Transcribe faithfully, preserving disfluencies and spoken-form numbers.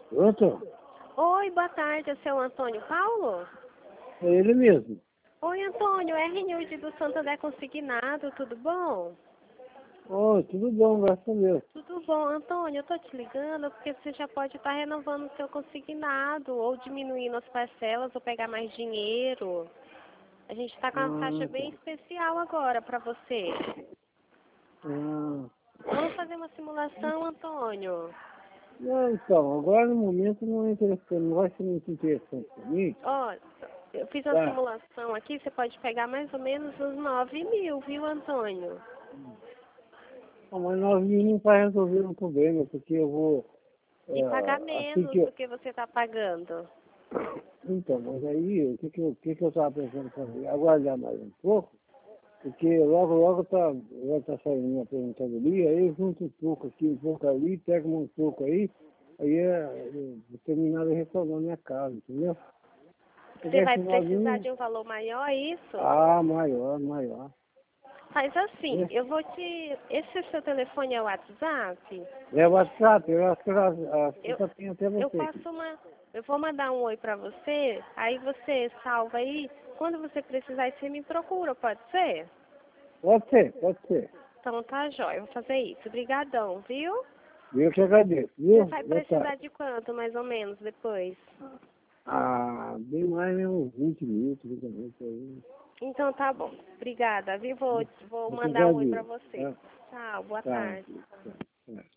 Pronto? Oi, boa tarde, é o seu Antônio Paulo? É ele mesmo. Oi, Antônio, é Renilde do Santander Consignado, tudo bom? Oh, tudo bom, graças a Deus. Tudo bom, Antônio, eu tô te ligando porque você já pode estar renovando o seu consignado, ou diminuindo as parcelas, ou pegar mais dinheiro. A gente está com uma taxa Ah, bem tá. especial agora para você. Ah, Vamos fazer uma simulação, Antônio? não, então, agora no momento não é interessante, não vai ser muito interessante para mim. Ó, eu fiz uma Tá. simulação aqui, você pode pegar mais ou menos uns nove mil, viu, Antônio? Ah, mas nós não vai resolver um problema, porque eu vou, E pagar é, assim menos que eu, do que você está pagando. então, mas aí, o que que eu, o que que eu estava pensando fazer? Aguardar mais um pouco, porque logo, logo tá, vai estar saindo uma aposentadoria, aí eu junto um pouco aqui, um pouco ali, pego um pouco aí, aí é, eu vou terminar de reformar minha casa, entendeu? Você Pegar vai esse precisar novinho, de um valor maior, é isso? ah, maior, maior. Faz assim, Esse eu vou te... Esse seu telefone é o WhatsApp? é o WhatsApp, eu acho que a, a Eu, fita tem até eu você aqui. faço uma... Eu vou mandar um oi pra você, aí você salva aí. Quando você precisar, você me procura, pode ser? Pode ser, pode ser. Então tá jóia, eu vou fazer isso. Obrigadão, viu? Eu que agradeço, Você viu? vai Boa precisar tarde. de quanto, mais ou menos, depois? Ah, bem mais uns vinte minutos, vinte minutos aí. Então tá bom. Obrigada, viu? Vou, vou Eu que mandar um oi pra agradeço, você. tá? Tchau, boa Tá, tarde. tá, tá.